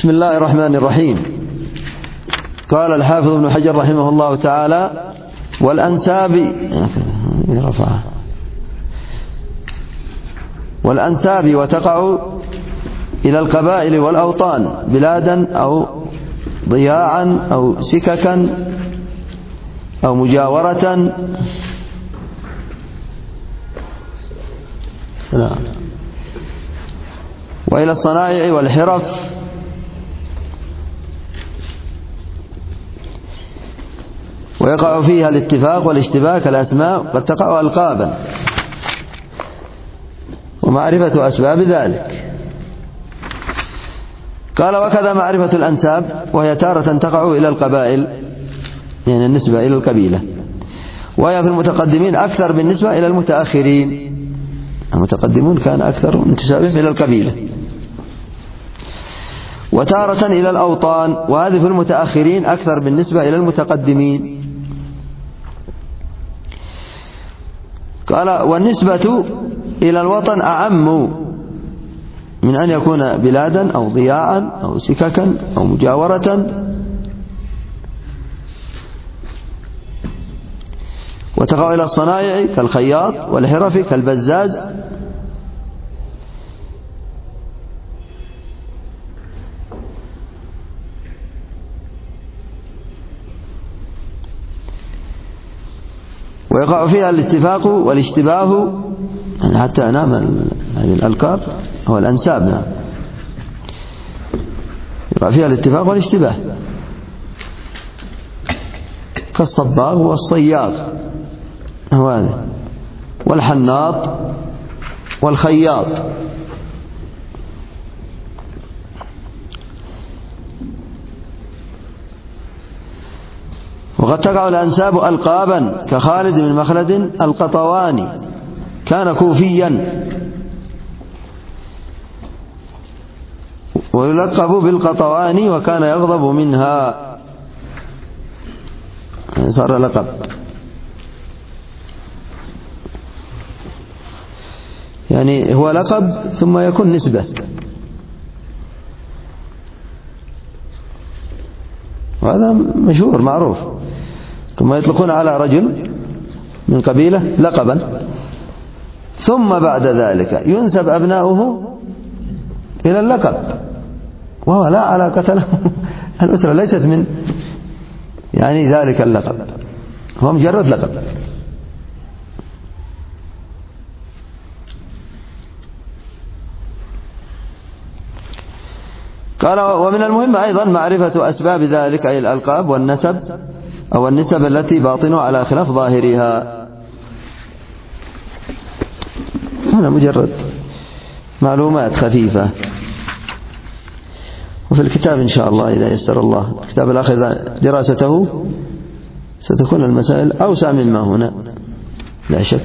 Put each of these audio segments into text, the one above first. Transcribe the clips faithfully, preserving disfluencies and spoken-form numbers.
بسم الله الرحمن الرحيم. قال الحافظ ابن حجر رحمه الله تعالى: والأنساب والأنساب وتقع إلى القبائل والأوطان بلادا أو ضياعا أو سككا أو مجاورة وإلى الصنائع والحرف ويقع فيها الاتفاق والاشتباك الأسماء قد تقع ألقابا ومعرفة أسباب ذلك. قال: وكذا معرفة الأنساب، وهي تارة تقع إلى القبائل، يعني النسبة إلى القبيلة، وهي في المتقدمين أكثر بالنسبة إلى المتأخرين. المتقدمون كان أكثر انتسابهم إلى القبيلة. وتارة إلى الأوطان، وهذه في المتأخرين أكثر بالنسبة إلى المتقدمين. قال: والنسبة إلى الوطن أعم من أن يكون بلادا أو ضياعا أو سككا أو مجاورة. وتقع إلى الصنائع كالخياط، والحرف كالبزاز، ويقع فيها الاتفاق والاشتباه، يعني حتى أنام هذه الألقاب أو الأنساب، نعم، يقع فيها الاتفاق والاشتباه، كالصباغ والصياغ هو هذا، والحناط والخياط. وقد تقع الأنساب ألقابا كخالد بن مخلد القطواني، كان كوفيا ويلقب بالقطواني، وكان يغضب منها، صار لقب. يعني هو لقب ثم يكون نسبة، وهذا مشهور معروف. ثم يطلقون على رجل من قبيلة لقبا، ثم بعد ذلك ينسب أبناؤه إلى اللقب، وهو لا علاقة له. الأسرة ليست من يعني ذلك اللقب، هو مجرد لقب. قال: ومن المهم أيضا معرفة أسباب ذلك، أي الألقاب والنسب أو النسب التي باطنها على خلاف ظاهرها. هذا مجرد معلومات خفيفة. وفي الكتاب إن شاء الله إذا يسر الله، الكتاب الآخر دراسته ستكون المسائل أوسع مما هنا لا شك.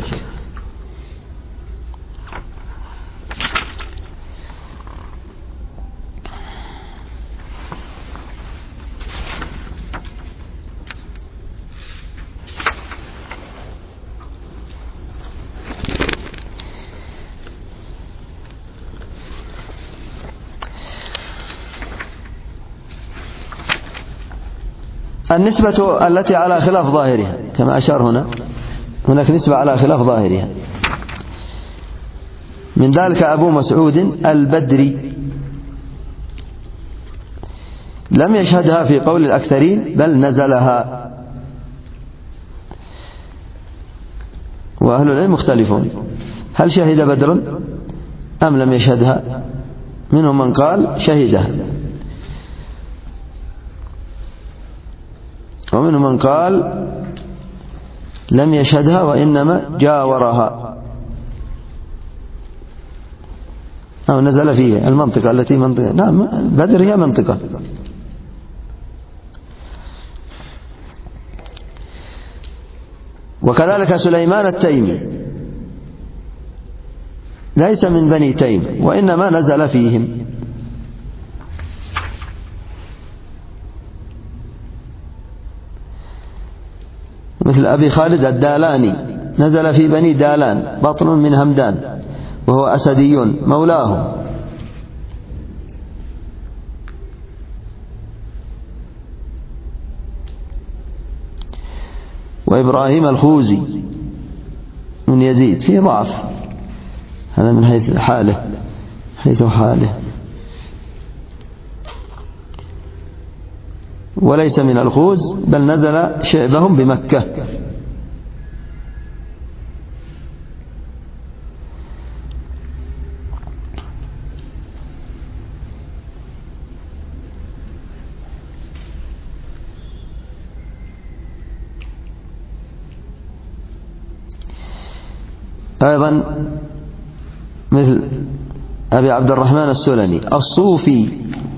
النسبة التي على خلاف ظاهرها، كما أشار هنا، هناك نسبة على خلاف ظاهرها. من ذلك أبو مسعود البدري، لم يشهدها في قول الأكثرين، بل نزلها. وأهل العلم مختلفون، هل شهد بدر أم لم يشهدها؟ منهم من قال شهدها، ومنهم من قال لم يشهدها وإنما جاورها أو نزل فيها المنطقة التي منطقة. نعم، بدر هي منطقة. وكذلك سليمان التيمي ليس من بني تيم، وإنما نزل فيهم. مثل أبي خالد الدالاني نزل في بني دالان، بطن من همدان، وهو أسدي مولاهم. وإبراهيم الخوزي من يزيد، فيه ضعف، هذا من حيث حاله حيث حاله وليس من الخوز، بل نزل شعبهم بمكة. أيضا مثل أبي عبد الرحمن السلمي الصوفي،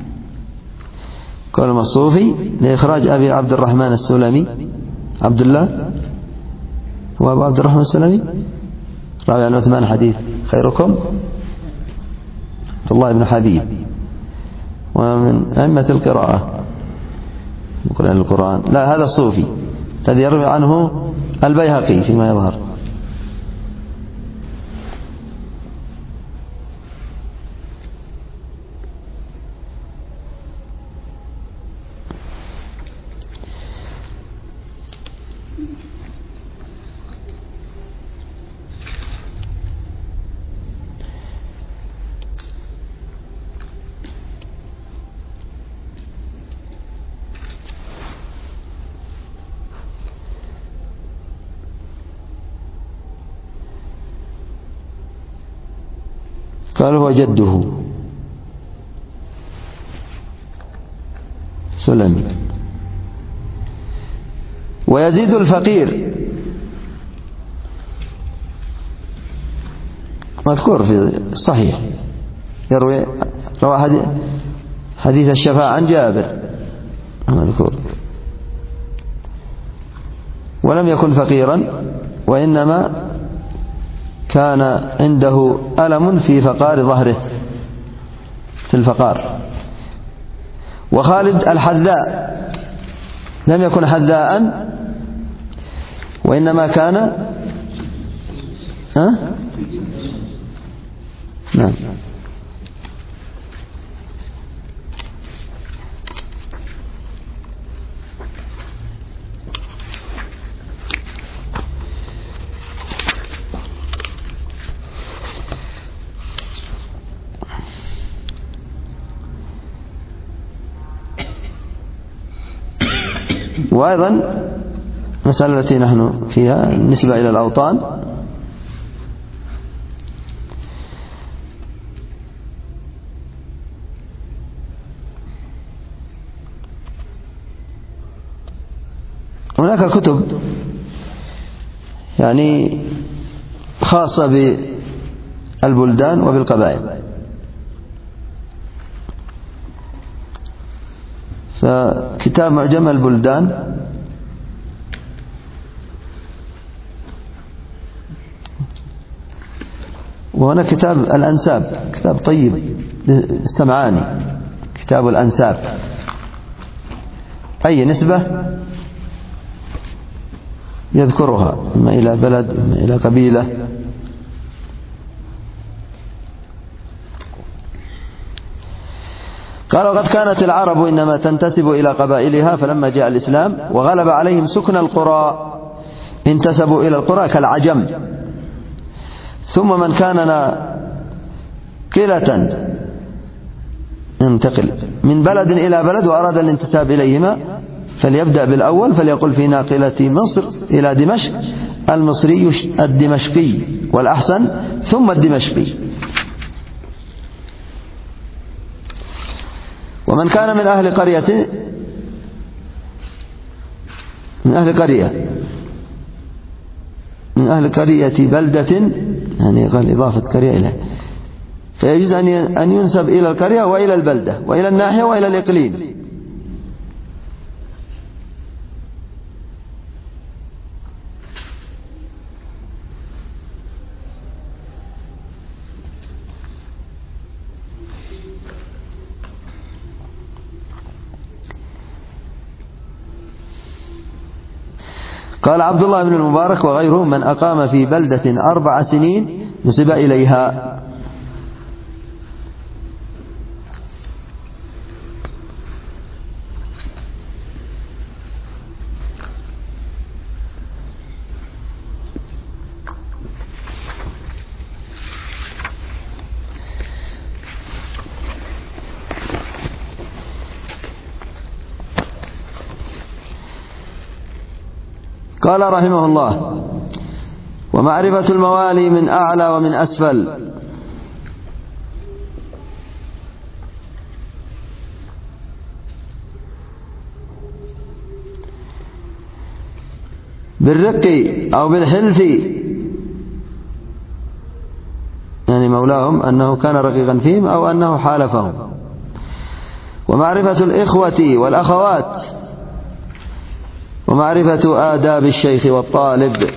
كلمة الصوفي لإخراج أبي عبد الرحمن السلمي، عبد الله هو أبو عبد الرحمن السلمي، راوي عن عثمان حديث خيركم عبد الله بن حبيب، ومن أئمة القراءة مقرئ القرآن. لا، هذا الصوفي الذي يروي عنه البيهقي فيما يظهر. قال هو جده سلمي. ويزيد الفقير مذكور في الصحيح، يروي روى حديث الشفاعة عن جابر مذكور، ولم يكن فقيرا، وإنما كان عنده ألم في فقار ظهره، في الفقار. وخالد الحذاء لم يكن حذاء، وإنما كان أه؟ نعم وأيضا مسألة التي نحن فيها بالنسبة إلى الأوطان، هناك كتب يعني خاصة بالبلدان وبالقبائل، فكتاب معجم البلدان وهنا كتاب الأنساب، كتاب طيب السمعاني، كتاب الأنساب، أي نسبة يذكرها، إما إلى بلد إما إلى قبيلة. قال وقد كانت العرب إنما تنتسب إلى قبائلها، فلما جاء الإسلام وغلب عليهم سكن القرى انتسبوا إلى القرى كالعجم. ثم من كان ناقلة ينتقل من بلد إلى بلد وأراد الانتساب إليهما فليبدأ بالأول، فليقل في ناقلة مصر إلى دمشق المصري الدمشقي، والأحسن ثم الدمشقي. ومن كان من أهل قرية من أهل قرية من أهل قرية بلدة، يعني قال إضافة قرية إليه، فيجوز أن ينسب إلى القرية وإلى البلدة وإلى الناحية وإلى الإقليم. قال عبد الله بن المبارك وغيره من أقام في بلدة أربع سنين نسب إليها. قال رحمه الله: ومعرفة الموالي من أعلى ومن أسفل. بالرق أو بالحلف، يعني مولاهم أنه كان رقيقا فيهم أو أنه حالفهم. ومعرفة الإخوة والأخوات، ومعرفة آداب الشيخ والطالب،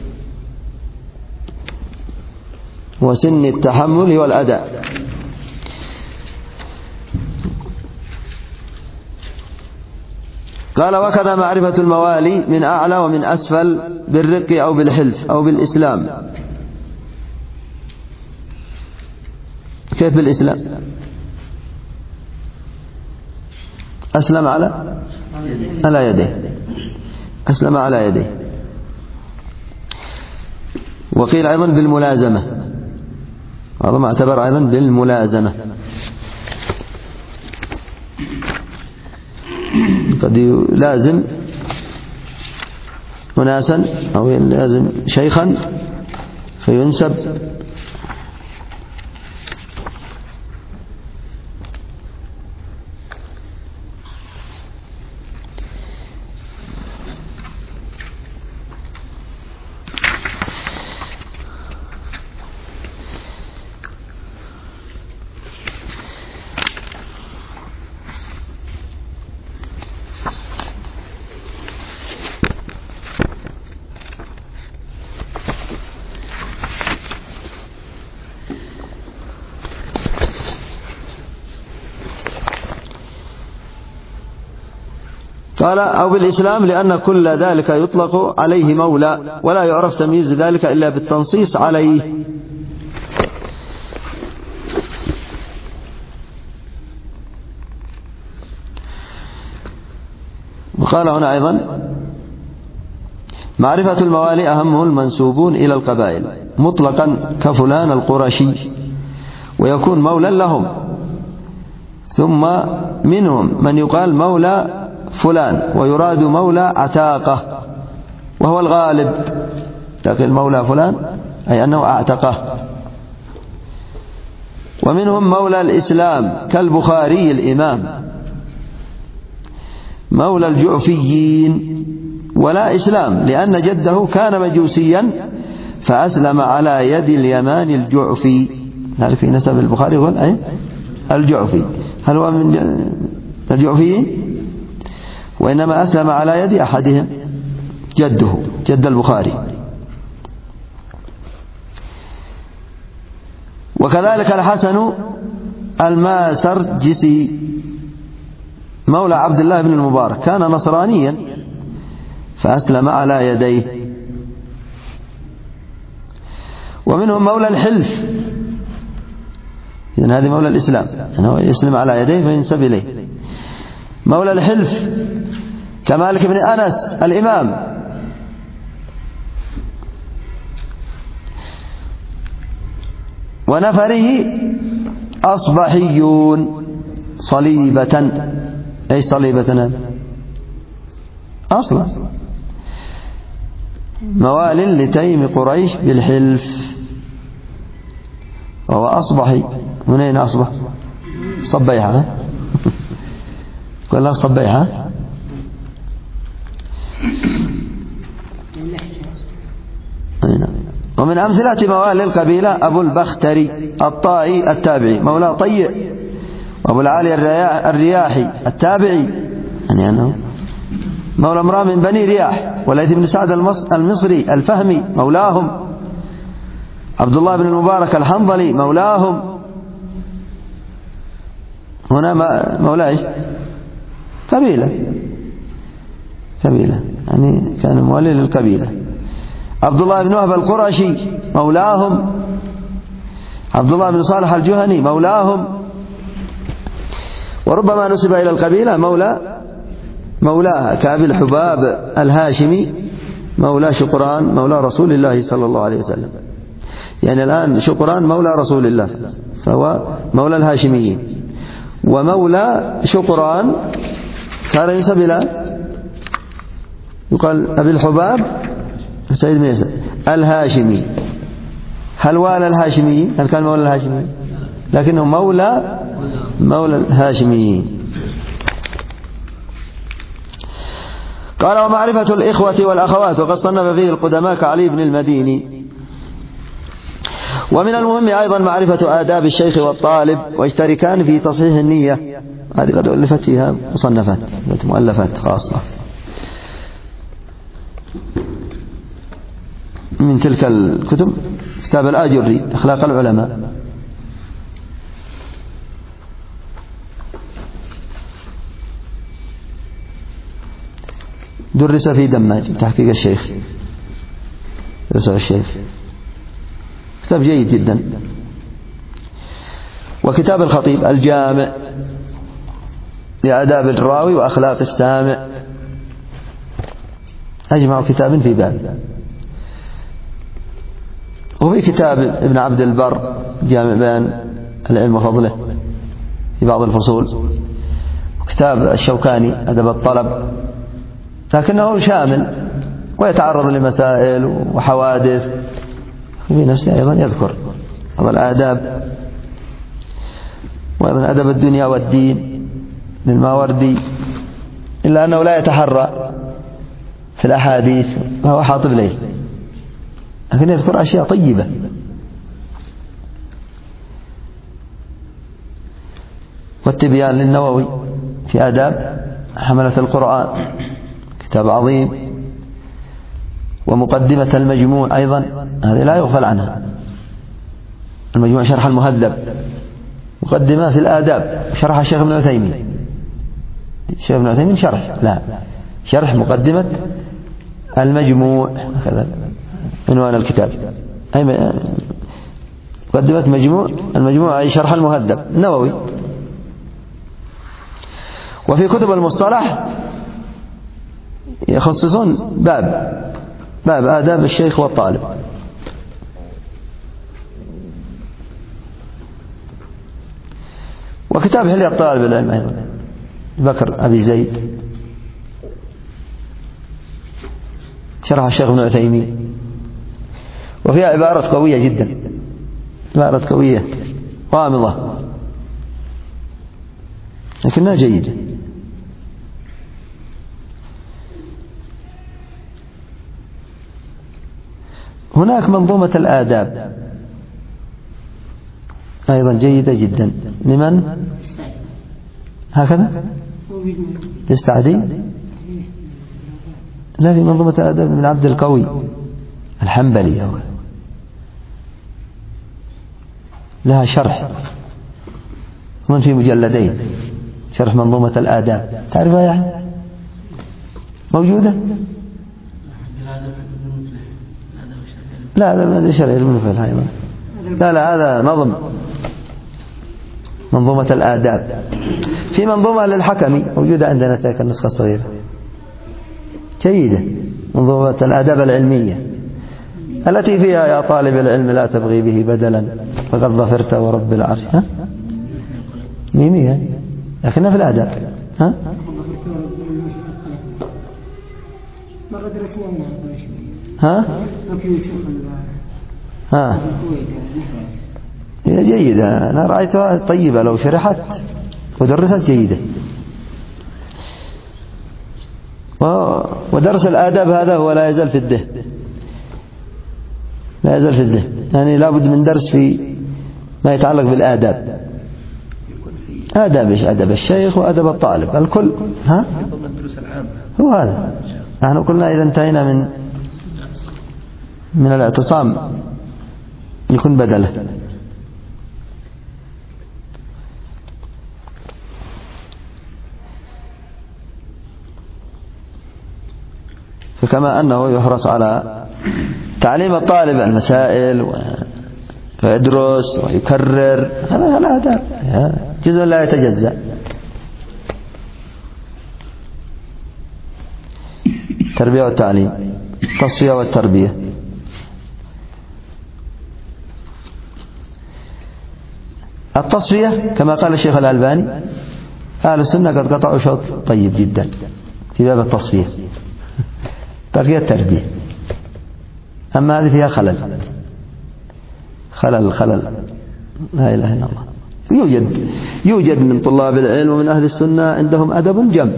وسن التحمل والأداء. قال: وكذا معرفة الموالي من أعلى ومن أسفل بالرق أو بالحلف أو بالإسلام. كيف بالإسلام؟ أسلم على على يديه، أسلم على يديه. وقيل أيضا بالملازمة، هذا ما اعتبر أيضا بالملازمة. قد يلازم أناسا أو يلازم شيخا فينسب قال: أو بالإسلام، لأن كل ذلك يطلق عليه مولى، ولا يعرف تمييز ذلك إلا بالتنصيص عليه. وقال هنا أيضا: معرفة الموالي أهمه المنسوبون إلى القبائل مطلقا كفلان القرشي، ويكون مولى لهم. ثم منهم من يقال مولى فلان، ويراد مولى عتاقه، وهو الغالب. تقول مولى فلان أي أنه أعتقه. ومنهم مولى الإسلام كالبخاري الإمام، مولى الجعفيين ولا إسلام، لأن جده كان مجوسيا فأسلم على يد اليمان الجعفي. هل في نسب البخاري يقول أي الجعفي؟ هل هو من الجعفيين؟ وإنما أسلم على يد أحدهم جده، جد البخاري. وكذلك الحسن الماسرجسي مولى عبد الله بن المبارك، كان نصرانيا فأسلم على يديه. ومنهم مولى الحلف، إذن هذه مولى الإسلام، أنه يسلم على يديه فينسب إليه. مولى الحلف كمالك بن أنس الإمام، ونفره أصبحيون صليبة. أي صليبة هذا أصلا موال لتيم قريش بالحلف، وهو أصبحي. من أين أصبح؟ صبيحة. قال لها صبيحة. ومن أمثلة موالي القبيلة أبو البختري الطائي التابعي مولى طيء، وأبو العالي الرياحي التابعي، يعني أنه مولى امرأة من بني رياح. وليث بن سعد المصري الفهمي مولاهم. عبد الله بن المبارك الحنظلي مولاهم. هنا مولاي قبيلة قبيلة يعني كان موالي للقبيلة. عبد الله بن وهب القرشي مولاهم. عبد الله بن صالح الجهني مولاهم. وربما نسب إلى القبيلة مولى مولاها كأبي الحباب الهاشمي مولى شقران مولى رسول الله صلى الله عليه وسلم. يعني الآن شقران مولى رسول الله، فهو مولى الهاشميين. ومولى شقران كان ينسب إلى يقال أبي الحباب سعيد بن يسار الهاشمي. هل والى الهاشمي؟ هل كان مولى الهاشمي؟ لكنه مولى مولى الهاشمي. قال ومعرفة الإخوة والأخوات، وقد صنف فيه القدماء كعلي بن المديني. ومن المهم أيضا معرفة آداب الشيخ والطالب، ويشتركان في تصحيح النية. هذه قد ألفت فيها مصنفات مؤلفات خاصة من تلك الكتب كتاب الآجري أخلاق العلماء، درس في دماج تحقيق الشيخ درس الشيخ، كتاب جيد جدا. وكتاب الخطيب الجامع لآداب الراوي وأخلاق السامع، أجمع كتاب في باب. وفي كتاب ابن عبد البر جامع بيان العلم وفضله في بعض الفصول، وكتاب الشوكاني أدب الطلب، لكنه شامل ويتعرض لمسائل وحوادث، في نفسه أيضا يذكر هذا الآداب، وأيضا أدب الدنيا والدين للماوردي، إلا أنه لا يتحرى في الأحاديث وهو حاطب ليه، لكن يذكر أشياء طيبة. والتبيان للنووي في آداب حملة القرآن، كتاب عظيم. ومقدمة المجموع أيضا هذه لا يغفل عنها، المجموع شرح المهذب، مقدمة في الآداب شرح الشيخ ابن عثيمين. الشيخ ابن عثيمين شرح لا شرح مقدمة المجموع، هكذا عنوان الكتاب، أي مقدمة مجموع المجموع أي شرح المهذب النووي. وفي كتب المصطلح يخصصون باب باب آداب الشيخ والطالب. وكتاب حلية طالب العلم أيضا بكر أبي زيد شرح الشيخ ابن عثيمين، وفيها عبارات قوية جدا، عبارات قوية غامضة لكنها جيدة. هناك منظومة الآداب أيضا جيدة جدا، لمن هكذا للسعدي، لا في منظومة الآداب من عبد القوي الحنبلي، لها شرح أظن في مجلدين، شرح منظومة الآداب، تعرفها يعني موجودة؟ لا هذا ما شرح المفلح أيضا، لا لا هذا نظم منظومة الآداب. في منظومة للحكمي موجودة عندنا تلك النسخة الصغيرة جيدة، منظومة الآداب العلمية التي فيها يا طالب العلم لا تبغي به بدلا فقد ظفرت ورب العرش. ها ميمية لكنها في الآداب. ها مرة درسنا ها ها هي جيدة، أنا رأيتها طيبة لو شرحت ودرست جيدة. ودرس الآداب هذا هو لا يزال في الذهن، لا يزال في الذهن، يعني لابد من درس في ما يتعلق بالآداب، آداب إيش؟ أدب الشيخ وأدب الطالب الكل. ها هو هذا. نحن قلنا إذا انتهينا من من الاعتصام يكون بدله. فكما أنه يحرص على تعليم الطالب المسائل ويدرس ويكرر، هذا الآداب جزء لا يتجزأ. التربية والتعليم، التصفية والتربية. التصفية كما قال الشيخ الألباني أهل السنة قد قطعوا شوط طيب جدا في باب التصفية، بقي التربية. أما هذه فيها خلل خلل خلل لا إله إلا الله. يوجد يوجد من طلاب العلم ومن أهل السنة عندهم أدب جم،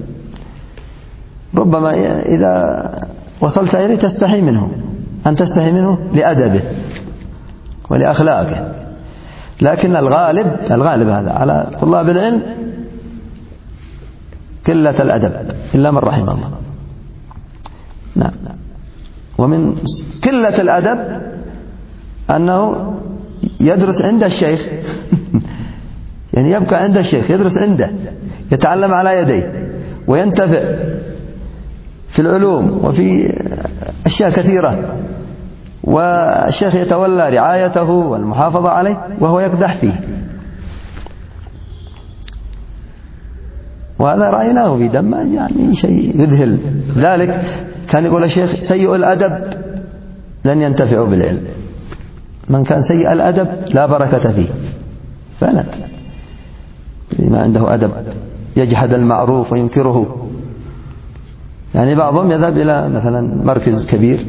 ربما إذا وصلت إليه تستحي منه، أن تستحي منه لأدبه ولأخلاقه. لكن الغالب الغالب هذا على طلاب العلم قلة الأدب إلا من رحم الله. نعم. ومن قلة الأدب أنه يدرس عند الشيخ يعني يبقى عند الشيخ يدرس عنده، يتعلم على يديه وينتفع في العلوم وفي أشياء كثيرة، والشيخ يتولى رعايته والمحافظة عليه وهو يقدح فيه. وهذا رأيناه في دمج يعني شيء يذهل. ذلك كان يقول الشيخ سيء الأدب لن ينتفع بالعلم، من كان سيء الأدب لا بركة فيه. فعلا ما عنده أدب يجحد المعروف وينكره. يعني بعضهم يذهب إلى مثلا مركز كبير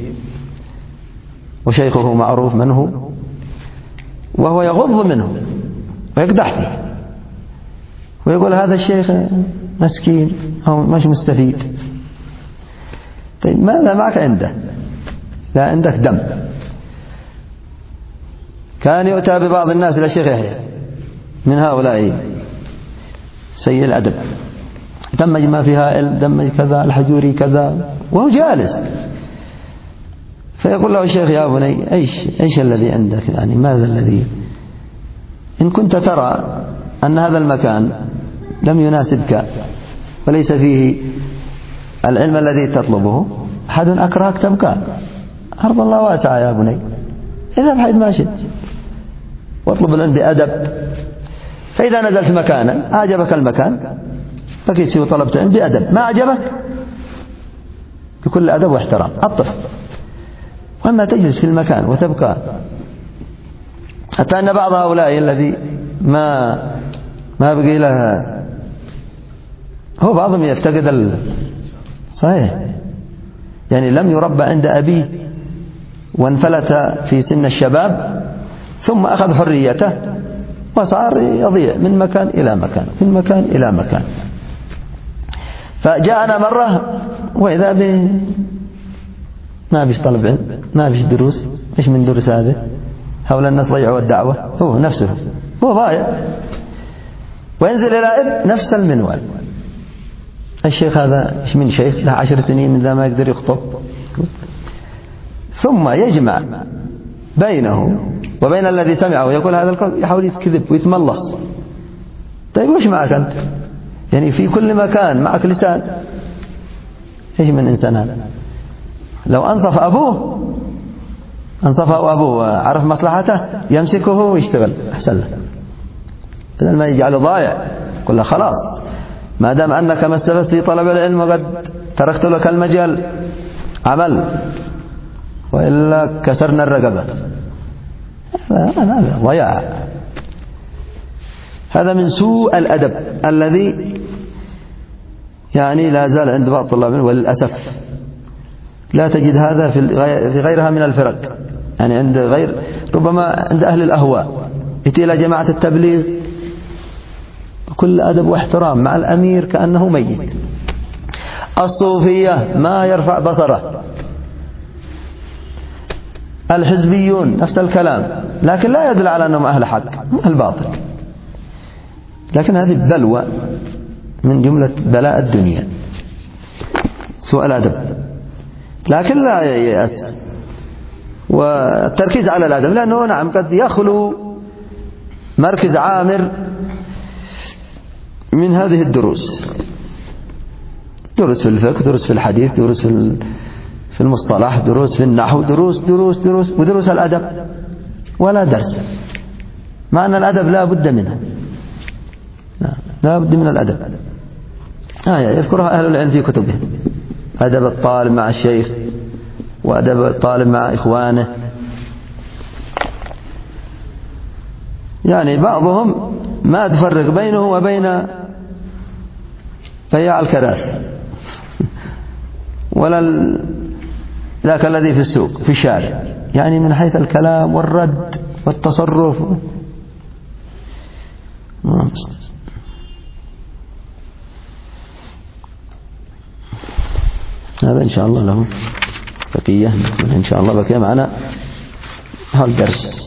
وشيخه معروف من هو، وهو يغض منه ويقدح فيه ويقول هذا الشيخ مسكين أو مش مستفيد. طيب ماذا معك عنده؟ لا عندك دم. كان يؤتى ببعض الناس إلى الشيخ يحيى من هؤلاء سيء الأدب، دمج ما فيها علم، دمج كذا، الحجوري كذا، وهو جالس. فيقول له الشيخ يا بني ايش ايش الذي عندك؟ يعني ماذا الذي، إن كنت ترى أن هذا المكان لم يناسبك وليس فيه العلم الذي تطلبه، أحد أكرهك تبقى، أرض الله واسعة يا بني، اذهب حيث ما شئت واطلب العلم بأدب. فإذا نزلت مكانا أعجبك المكان بقيت فيه وطلبت العلم بأدب، ما أعجبك بكل أدب واحترام أطف. وأما تجلس في المكان وتبقى، حتى أن بعض هؤلاء الذي ما ما بقي لها، هو بعضهم يفتقد ال... صحيح يعني لم يربى عند أبيه وانفلت في سن الشباب ثم أخذ حريته وصار يضيع من مكان إلى مكان من مكان إلى مكان. فجاءنا مرة وإذا به ما فيش طلب علم، ما فيش دروس، إيش من دروس هذه؟ هؤلاء الناس ضيعوا الدعوة، هو نفسه هو ضايع. وينزل إلى ابن نفس المنوال، الشيخ هذا إيش من شيخ له عشر سنين إذا ما يقدر يخطب. ثم يجمع بينه وبين الذي سمعه يقول هذا القول، يحاول يكذب ويتملص. طيب وش معك أنت؟ يعني في كل مكان معك لسان، إيش من إنسان هذا؟ لو أنصف أبوه أنصفه أبوه وعرف مصلحته يمسكه ويشتغل أحسن له، بدل ما يجعله ضايع. قل له خلاص ما دام أنك ما استفدت في طلب العلم وقد تركت لك المجال عمل، وإلا كسرنا الرقبة. هذا ضياع. هذا من سوء الأدب الذي يعني لا زال عند بعض طلاب العلم، وللأسف لا تجد هذا في غيرها من الفرق. يعني عند غير، ربما عند أهل الأهواء يأتي إلى جماعة التبليغ كل أدب واحترام مع الأمير كأنه ميت. الصوفية ما يرفع بصره، الحزبيون نفس الكلام، لكن لا يدل على أنهم أهل حق، أهل باطل. لكن هذه بلوى من جملة بلاء الدنيا، سوء الأدب. لكن لا يأس والتركيز على الأدب، لأنه نعم قد يخلو مركز عامر من هذه الدروس، دروس في الفقه، دروس في الحديث، دروس في في المصطلح، دروس في النحو، دروس دروس دروس ودروس الأدب، ولا درس. مع أن الأدب لا بد منه، لا بد من الأدب. آه يذكرها أهل العلم في كتبهم، أدب الطالب مع الشيخ وأدب الطالب مع إخوانه. يعني بعضهم ما تفرق بينه وبين بياع الكراسي ولا ذاك الذي في السوق في الشارع، يعني من حيث الكلام والرد والتصرف. هذا إن شاء الله له بقية، إن شاء الله بقية معنا هالدرس.